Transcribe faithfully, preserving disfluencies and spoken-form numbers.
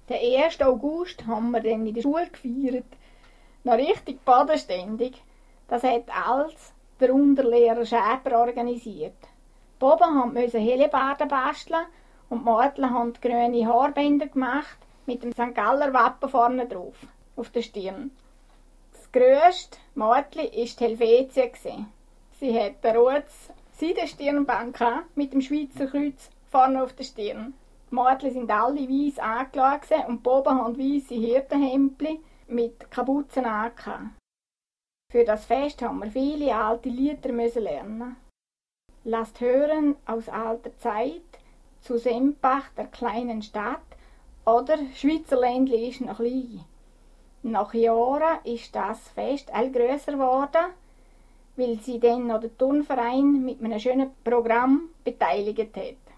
Den ersten August haben wir dann in der Schule gefeiert. Noch richtig bodenständig. Das hat alles der Unterlehrer Schäper organisiert. Die Buben mussten Hellebarden basteln und die Mädchen haben grüne Haarbänder gemacht mit dem Sankt Galler Wappen vorne drauf, auf der Stirn. Das grösste Mädchen war die Helvetia. Sie hatte ein rotes Seidenstirnband mit dem Schweizer Kreuz vorne auf der Stirn. Die Mädchen sind alle weiss angelegt und die Buben haben weisse Hirtenhemdchen mit Kapuzen an. Für das Fest haben wir viele alte Lieder lernen. Lasst hören aus alter Zeit, zu Sempach, der kleinen Stadt, oder Schweizer Ländli ist noch klein. Nach Jahren ist das Fest all grösser geworden, weil sie dann noch der Turnverein mit einem schönen Programm beteiligt hat.